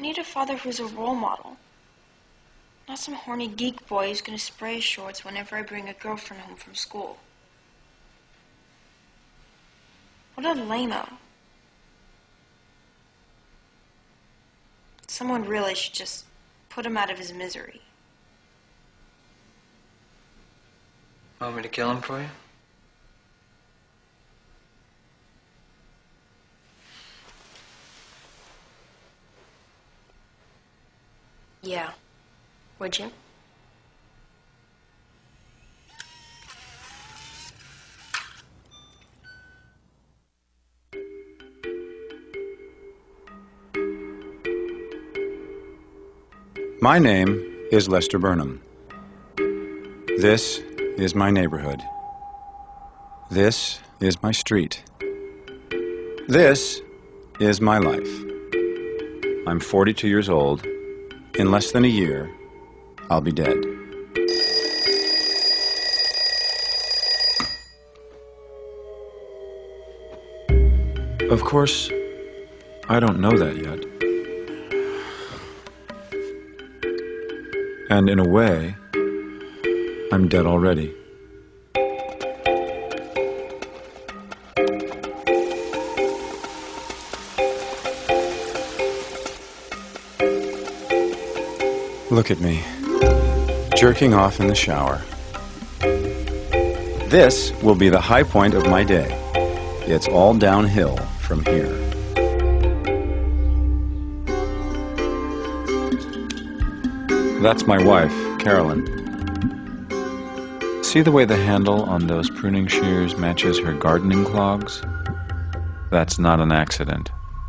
need a father who's a role model. Not some horny geek boy who's going to spray his shorts whenever I bring a girlfriend home from school. What a lame-o. Someone really should just put him out of his misery. Want me to kill him for you? Yeah. Would you? My name is Lester Burnham. This is my neighborhood. This is my street. This is my life. I'm 42 years old. In less than a year, I'll be dead. Of course, I don't know that yet. And in a way, I'm dead already. Look at me, jerking off in the shower. This will be the high point of my day. It's all downhill from here. That's my wife, Carolyn. See the way the handle on those pruning shears matches her gardening clogs? That's not an accident.